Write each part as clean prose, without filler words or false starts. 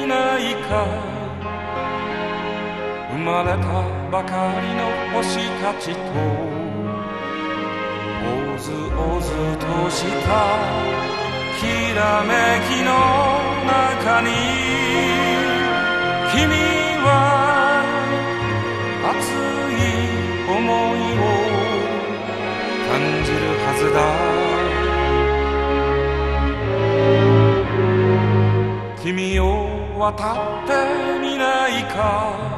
みないか、生まれたばかりの星たちとおずおずとしたきらめきの中に、君は熱い想いを感じるはずだ。君を渡ってみないか、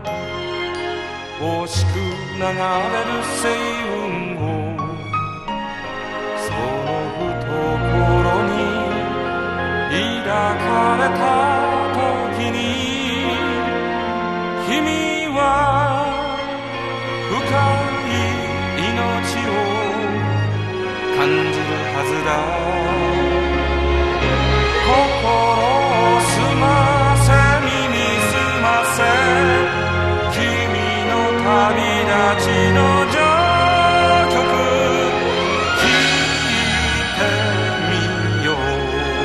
惜しく流れる星雲を、その懐に抱かれた時に、君は深い命を感じるはずだ。心を澄ませ耳澄ませ、君の旅立ちの序曲聴いてみよう。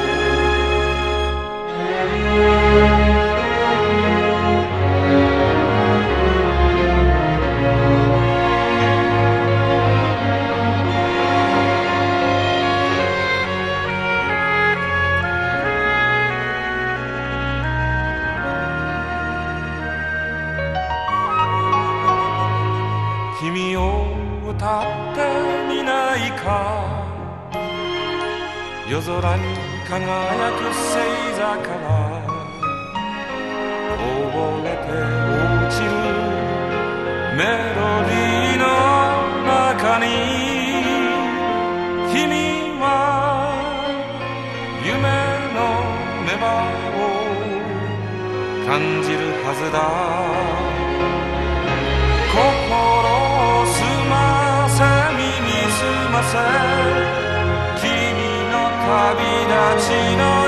君を歌ってみないか、夜空に輝く星座からこぼれて落ちるメロディーの中に、君は夢の芽生えを感じるはずだ。心を澄ませ耳澄ませ、君の旅立ちの